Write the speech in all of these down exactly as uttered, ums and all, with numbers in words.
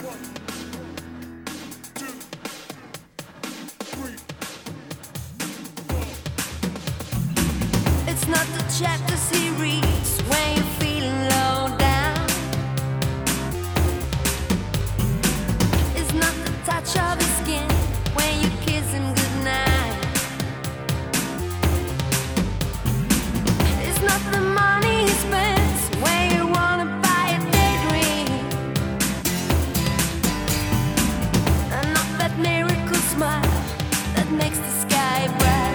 It's not the chapters he reads when you're feeling low down. It's not the touch of his skin when you kiss him goodnight. It's not the money he spends when you wanna buy a daydream. And not that miracle smile that makes the sky bright.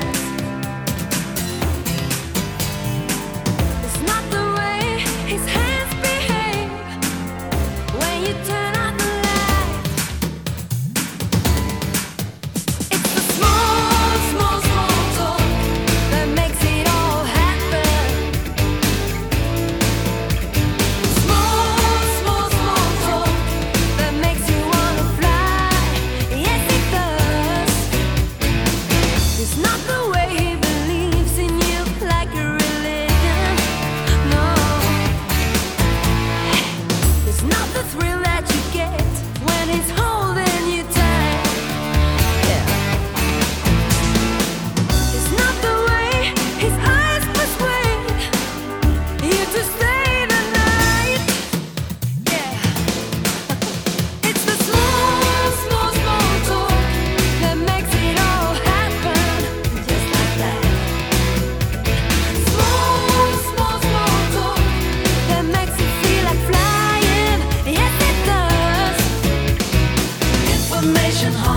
Home.